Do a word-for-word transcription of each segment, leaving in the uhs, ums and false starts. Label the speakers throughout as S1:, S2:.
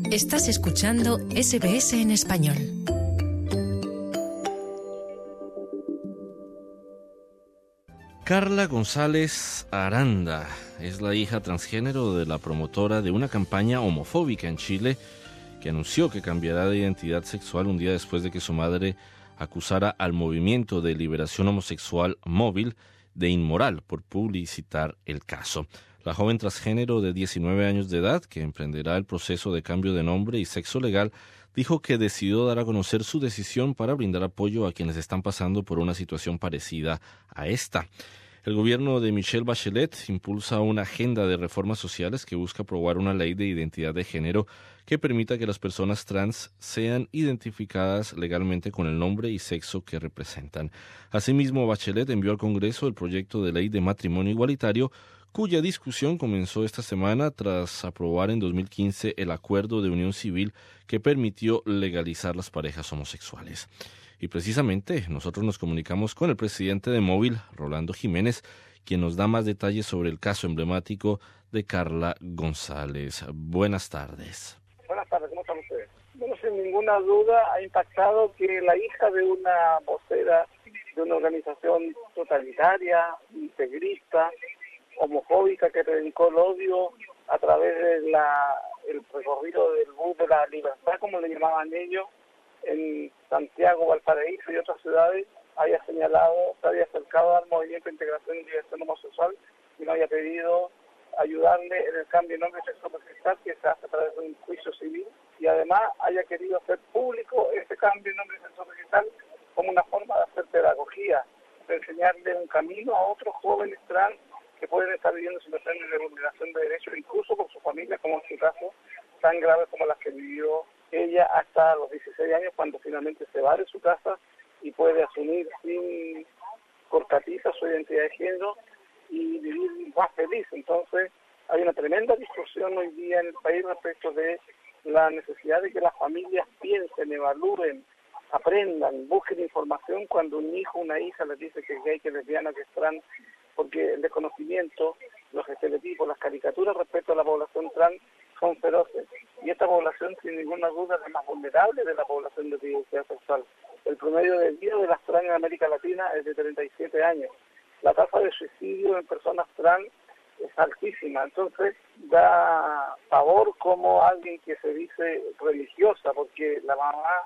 S1: Estás escuchando S B S en español.
S2: Carla González Aranda es la hija transgénero de la promotora de una campaña homofóbica en Chile que anunció que cambiará de identidad sexual un día después de que su madre acusara al Movimiento de Liberación Homosexual Móvil de inmoral por publicitar el caso. La joven transgénero de diecinueve años de edad, que emprenderá el proceso de cambio de nombre y sexo legal, dijo que decidió dar a conocer su decisión para brindar apoyo a quienes están pasando por una situación parecida a esta. El gobierno de Michelle Bachelet impulsa una agenda de reformas sociales que busca aprobar una ley de identidad de género que permita que las personas trans sean identificadas legalmente con el nombre y sexo que representan. Asimismo, Bachelet envió al Congreso el proyecto de ley de matrimonio igualitario, cuya discusión comenzó esta semana tras aprobar en dos mil quince el acuerdo de unión civil que permitió legalizar las parejas homosexuales. Y precisamente nosotros nos comunicamos con el presidente de Móvil, Rolando Jiménez, quien nos da más detalles sobre el caso emblemático de Carla González. Buenas tardes.
S3: Buenas tardes, ¿cómo están ustedes? Bueno, sin ninguna duda ha impactado que la hija de una vocera de una organización totalitaria, integrista, homofóbica, que predicó el odio a través del de recorrido del bus de la libertad, como le llamaban ellos, en Santiago, Valparaíso y otras ciudades, haya señalado, se había acercado al movimiento de integración y liberación homosexual y no había pedido ayudarle en el cambio de nombre sexual registral que se hace a través de un juicio civil, y además haya querido hacer público ese cambio de nombre sexual registral como una forma de hacer pedagogía, de enseñarle un camino a otros jóvenes trans que pueden estar viviendo situaciones de vulneración de derechos, incluso con su familia, como en su caso, tan graves como las que vivió ella hasta los dieciséis años, cuando finalmente se va de su casa y puede asumir sin cortatiza su identidad de género y vivir más feliz. Entonces, hay una tremenda discusión hoy día en el país respecto de la necesidad de que las familias piensen, evalúen, aprendan, busquen información cuando un hijo o una hija les dice que es gay, que es lesbiana, que es trans, porque el desconocimiento, los estereotipos, las caricaturas respecto a la población trans son feroces. Y esta población, sin ninguna duda, es la más vulnerable de la población de diversidad sexual. El promedio de vida de las trans en América Latina es de treinta y siete años. La tasa de suicidio en personas trans es altísima. Entonces, da pavor como alguien que se dice religiosa, porque la mamá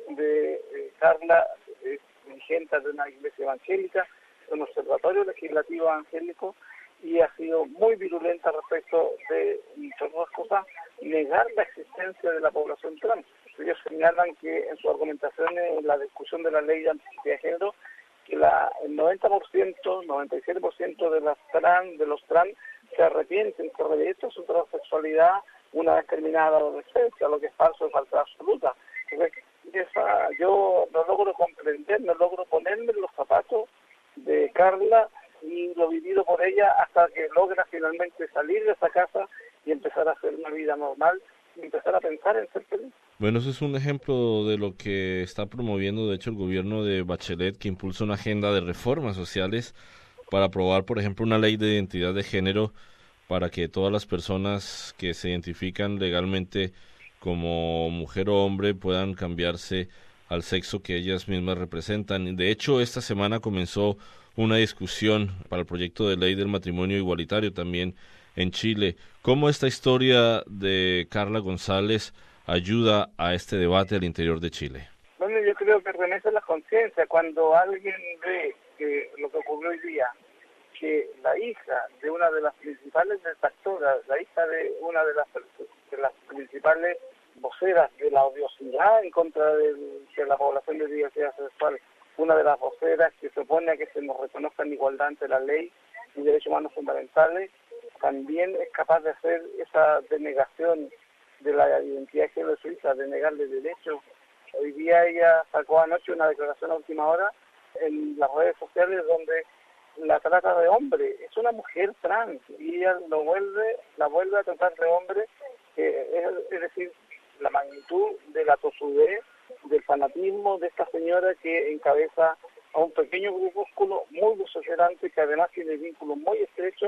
S3: de eh, Carla es dirigente de una iglesia evangélica, un observatorio legislativo evangélico, y ha sido muy virulenta respecto de, entre otras cosas, negar la existencia de la población trans. Ellos señalan que en su argumentación en la discusión de la ley de identidad de género, que la, el noventa por ciento, noventa y siete por ciento de las trans, de los trans se arrepienten, se revierten su transexualidad una vez terminada la adolescencia, lo que es falso, es falta absoluta. Entonces, esa, yo no logro comprender, no logro ponerme en los zapatos de Carla y lo vivido por ella hasta que logra finalmente salir de esa casa y empezar a hacer una vida normal y empezar a pensar en ser feliz.
S2: Bueno, eso es un ejemplo de lo que está promoviendo, de hecho, el gobierno de Bachelet, que impulsa una agenda de reformas sociales para aprobar, por ejemplo, una ley de identidad de género para que todas las personas que se identifican legalmente como mujer o hombre puedan cambiarse al sexo que ellas mismas representan. De hecho, esta semana comenzó una discusión para el proyecto de ley del matrimonio igualitario también en Chile. ¿Cómo esta historia de Carla González ayuda a este debate al interior de Chile?
S3: Bueno, yo creo que remece la conciencia cuando alguien ve que lo que ocurrió hoy día, que la hija de una de las principales detractoras, la hija de una de las, de las principales voceras de la odiosidad en contra de, de la población de diversidad sexual, una de las voceras que se opone a que se nos reconozca en igualdad ante la ley y derechos humanos fundamentales, también es capaz de hacer esa denegación de la identidad de género de su hija, de negarle derechos. Hoy día ella sacó anoche una declaración a última hora en las redes sociales donde la trata de hombre. Es una mujer trans y ella lo vuelve, la vuelve a tratar de hombre, eh, es, es decir, la magnitud de la tosudez, del fanatismo de esta señora que encabeza a un pequeño grupúsculo muy vociferante que además tiene vínculos muy estrechos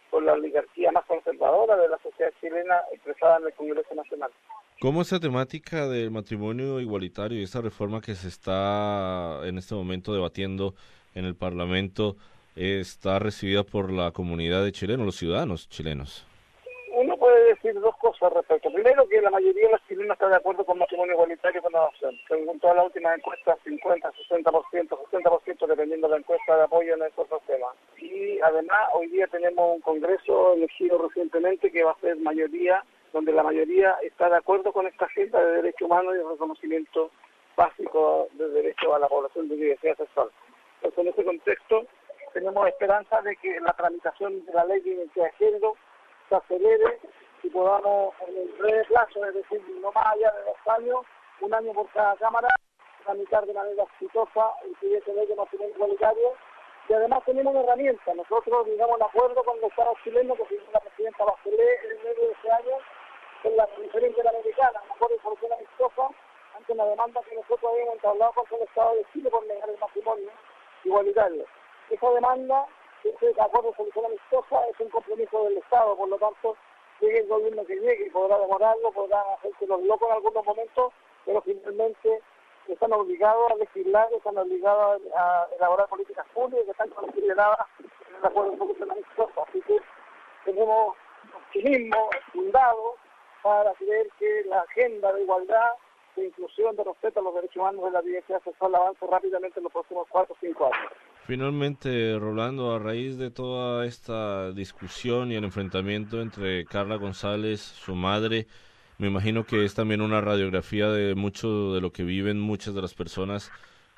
S3: por la oligarquía más conservadora de la sociedad chilena expresada en el Congreso Nacional.
S2: ¿Cómo esta temática del matrimonio igualitario y esta reforma que se está en este momento debatiendo en el Parlamento está recibida por la comunidad de chilenos, los ciudadanos chilenos?
S3: Uno puede decir dos cosas al respecto. Primero, que la mayoría de los chilenos está de acuerdo con matrimonio igualitario con adopción. Según todas las últimas encuestas, cincuenta, sesenta por ciento, setenta por ciento dependiendo de la encuesta de apoyo en estos dos temas. Y además, hoy día tenemos un Congreso elegido recientemente que va a ser mayoría, donde la mayoría está de acuerdo con esta agenda de derechos humanos y el reconocimiento básico de derechos a la población de diversidad sexual. Entonces, en ese contexto, tenemos esperanza de que la tramitación de la ley de identidad de género se acelere y podamos, en el breve plazo, es decir, no más allá de dos años, un año por cada Cámara, tramitar de manera exitosa el proyecto de ley de matrimonio igualitario. Y además tenemos una herramienta. Nosotros llegamos a un acuerdo con los estados chilenos, que firmó la presidenta Bachelet en enero de este año, con la Comisión Interamericana, un acuerdo de solución amistosa, ante una demanda que nosotros habíamos entablado con el Estado de Chile por negar el matrimonio igualitario. Esa demanda, ese acuerdo de solución amistosa, es un compromiso del Estado, por lo tanto, llegue el gobierno que llegue y podrá demorarlo, podrán hacerse los locos en algunos momentos, pero finalmente están obligados a legislar, están obligados a elaborar políticas públicas que están consideradas en el acuerdo de solución amistosa. Así que tenemos optimismo fundado para creer que la agenda de igualdad, de inclusión, de respeto a los derechos humanos de la diversidad sexual avance rápidamente en los próximos cuatro o cinco años.
S2: Finalmente, Rolando, a raíz de toda esta discusión y el enfrentamiento entre Carla González, su madre, me imagino que es también una radiografía de mucho de lo que viven muchas de las personas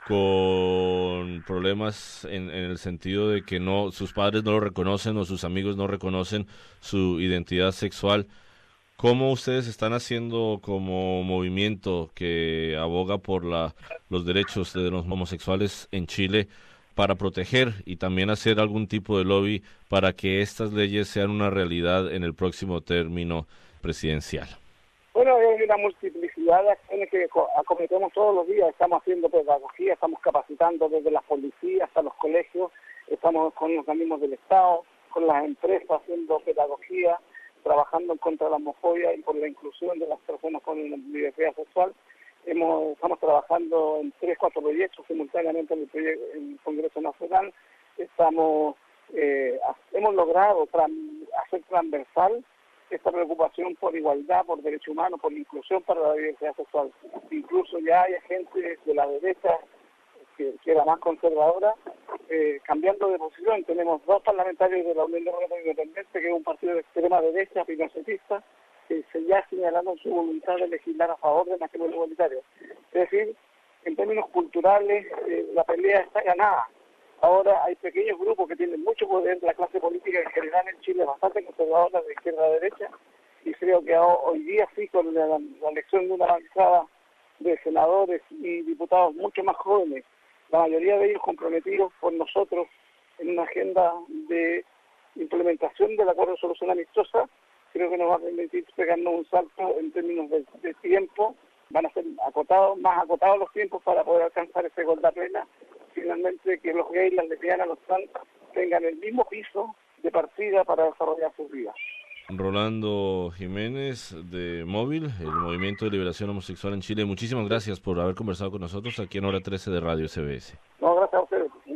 S2: con problemas en, en el sentido de que no sus padres no lo reconocen o sus amigos no reconocen su identidad sexual. ¿Cómo ustedes están haciendo como movimiento que aboga por la, los derechos de los homosexuales en Chile para proteger y también hacer algún tipo de lobby para que estas leyes sean una realidad en el próximo término presidencial?
S3: Bueno, hay una multiplicidad de acciones que acometemos todos los días. Estamos haciendo pedagogía, estamos capacitando desde las policías hasta los colegios, estamos con los organismos del Estado, con las empresas haciendo pedagogía, trabajando en contra de la homofobia y por la inclusión de las personas con diversidad sexual. Hemos, estamos trabajando en tres, cuatro proyectos simultáneamente en el, proyecto, en el Congreso Nacional. Estamos, eh, hemos logrado tran, hacer transversal esta preocupación por igualdad, por derechos humanos, por inclusión para la diversidad sexual. Incluso ya hay gente de la derecha que, que era más conservadora, eh, cambiando de posición. Tenemos dos parlamentarios de la Unión Demócrata Independiente, que es un partido de extrema derecha, pinochetista, que se ya señalando su voluntad de legislar a favor del matrimonio igualitario. Es decir, en términos culturales, eh, la pelea está ganada. Ahora hay pequeños grupos que tienen mucho poder, la clase política en general en Chile es bastante conservadora de izquierda a derecha, y creo que hoy día sí, con la, la elección de una bancada de senadores y diputados mucho más jóvenes, la mayoría de ellos comprometidos por nosotros en una agenda de implementación del acuerdo de solución amistosa, creo que nos va a permitir pegarnos un salto en términos de, de tiempo. Van a ser acotados, más acotados los tiempos para poder alcanzar esa igualdad plena. Finalmente, que los gays, las lesbianas, los trans tengan el mismo piso de partida para desarrollar sus vidas.
S2: Rolando Jiménez, de Móvil, el Movimiento de Liberación Homosexual en Chile, muchísimas gracias por haber conversado con nosotros aquí en Hora trece de Radio S B S.
S3: No, gracias a ustedes. Un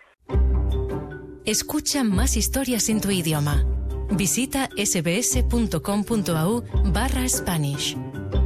S3: gusto.
S1: Escucha más historias en tu idioma. Visita sbs punto com punto a u barra Spanish.